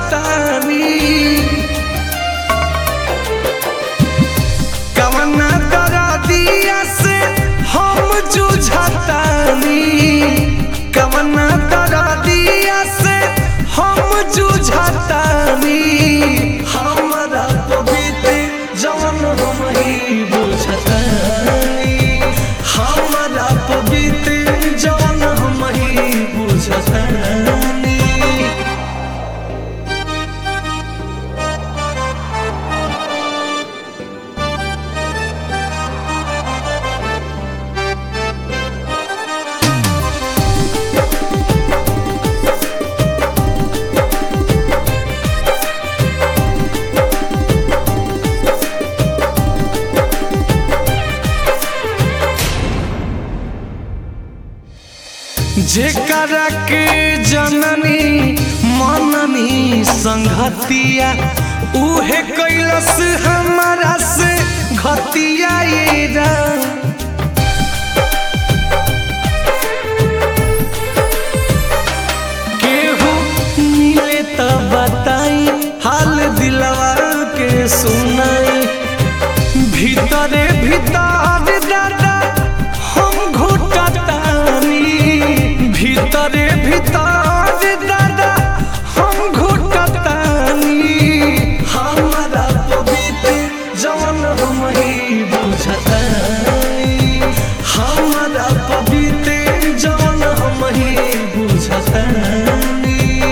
बुझतानी कवना दरदिया से हम जुझतानी कवना दरदिया से हम जुझतानी हमरा पवित्र जवन हम ही बुझतानी हमरा पवित्र जवन हम ही बुझतानी। जेकरा के जननी मननी संगतिया उहे कैलस हमारा से घतिया ये राम। केहू मिले त बताई हाल दिलवा के सुनाई भीतरे भीतर दादा हम घुटतानी भीतरे भीतर दादा हम घुटतानी हमरा पवित्र जवन हम ही बुझतानी हमरा पवित्र जवन हम ही बुझतानी।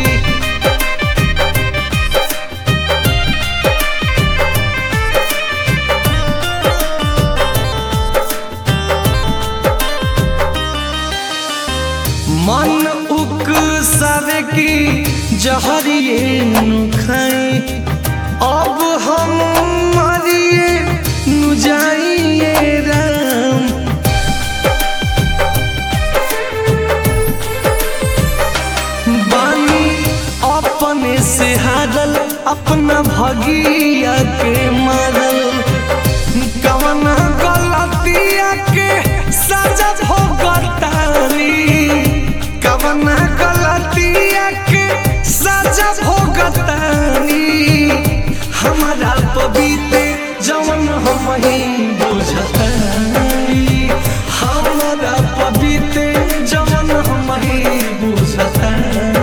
मन उकसावे की जहरिए नु खाई अब हम मरिए नु जाइए राम। बानी अपने से हारल अपना भगिया के मारल कवना गलतिया के सजा भोगतानी कवना गलतिया के सजा भोगतानी हमारा पवित्र जवन हम ही बुझतानी हमारा पवित्र जवन हम ही बुझतानी।